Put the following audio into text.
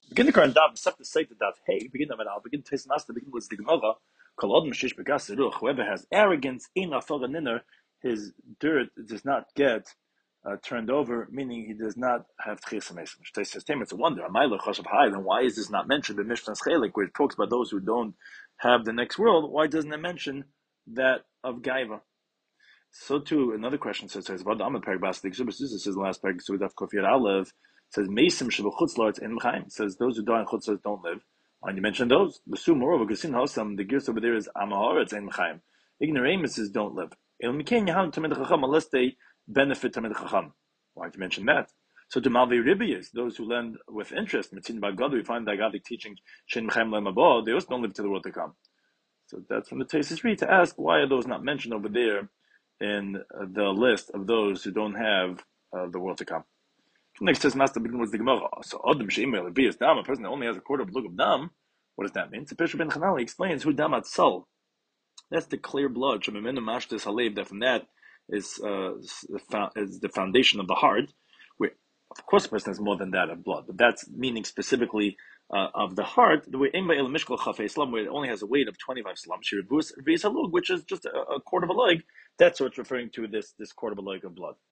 Begin the current daf, except to say to daf, hey, begin the I'll begin to taste master, begin with the Gemara. Kol Adam Shish Begas Ruach, whoever has arrogance in a ninner, his dirt does not get turned over, meaning he does not have tchias amesim. It's a wonder. Then why is this not mentioned in Mishnah's Chelik, where it talks about those who don't have the next world? Why doesn't it mention that of Gaiva? So too, another question says, "What the Amad Paragbas the Exubis is the last paragraph so that Kofir Aleph says Mesim Shavu Chutzlarts in Mechaim says those who die in Chutzlarts don't live. Why do you mention those? The Su moreover Gasin Hosam the gears over there is Amaharetz in Mechaim. Ignoramuses don't live. El Mikain Yahan Tamid Chacham unless they benefit Tamid Chacham. Why do you mention that? So to Malvi Ribius, those who lend with interest, Mitzin Bagad, we find Dagadic teaching Shin Mechaim Lemabah, they also don't live to the world to come. So that's from the Tesis Read to ask why are those not mentioned over there in the list of those who don't have the world to come. Next says Master begin with the Gemara. So Adam Sheimel Bias Dam, a person that only has a quarter of a look of Dam, what does that mean? So Pesha ben Chanali explains who Dam Atzal. That's the clear blood. Shemimenu Mashtis Halev. That from that is the foundation of the heart. Where of course a person has more than that of blood, but that's meaning specifically of the heart. The way Emba El Mishkal Chafei Islam, where it only has a weight of 25 slams, Shiribus Vizalug, which is just a quarter of a leg. That's what's referring to this quarter of a leg of blood.